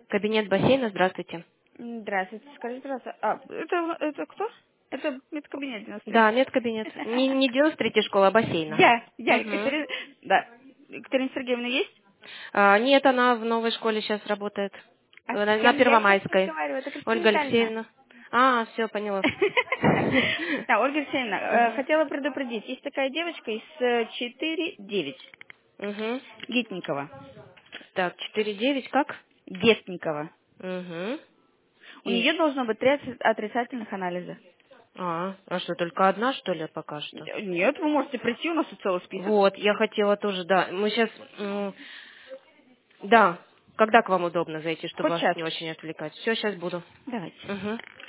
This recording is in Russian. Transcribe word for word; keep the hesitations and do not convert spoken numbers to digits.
Кабинет бассейна, здравствуйте. М, Здравствуйте, скажите, пожалуйста, а, это, это кто? Это медкабинет девяносто три. Да, медкабинет. Не, не девяносто третья школа, а бассейна. Я, я, Угу. Екатерина, да. Екатерина Сергеевна есть? А, нет, она в новой школе сейчас работает. А На, с на кем я сейчас Первомайской. разговариваю? Это Кристина Ольга Витальевна. Алексеевна. А, все, поняла. Да, Ольга Алексеевна, э, Угу. хотела предупредить, есть такая девочка из э, четыре девять, Угу. Гетникова. Так, четыре девять как? Гетникова. Угу. У И... нее должно быть три отри- отрицательных анализа. А, а что, только одна, что ли, пока что? Нет, вы можете прийти, у нас тут целый список. Вот, я хотела тоже, да. Мы сейчас... Да, когда к вам удобно зайти, чтобы Хоть вас сейчас. не очень отвлекать? Все, сейчас буду. Давайте. Угу.